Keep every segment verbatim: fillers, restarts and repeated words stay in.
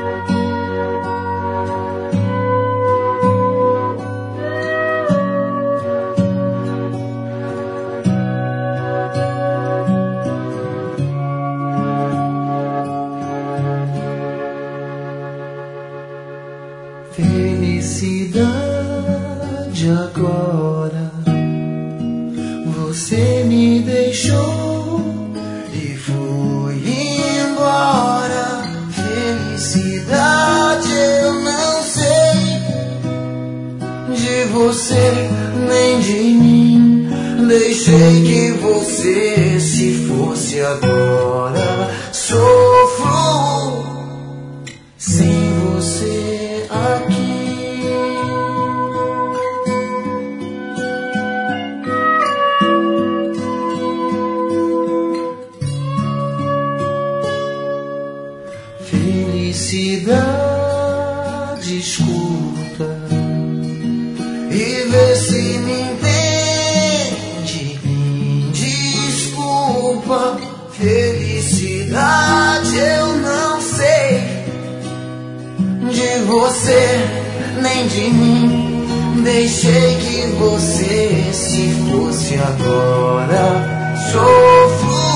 Felicidade agora, você me deixou e foi embora. Felicidade eu não sei de você nem de mim. Deixei que você se fosse agora. Sofro sem você aqui. Felicidade escuta e vê se me entende. Me desculpa. Felicidade eu não sei de você nem de mim. Deixei que você se fosse agora. Sofro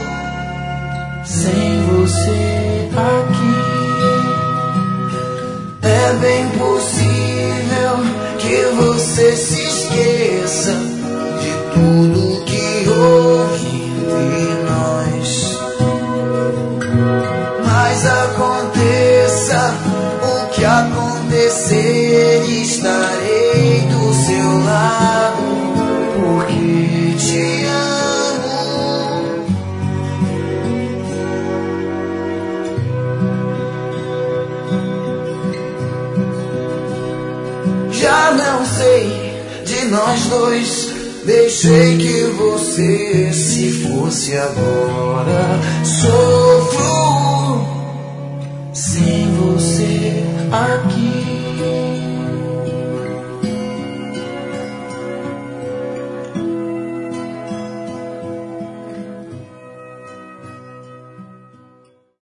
sem você aqui. É bem possível que você se esqueça de tudo que houve entre nós. Mas aconteça o que acontecer, estarei do seu lado, porque te amo. Já não sei de nós dois. Deixei que você se fosse agora. Sofro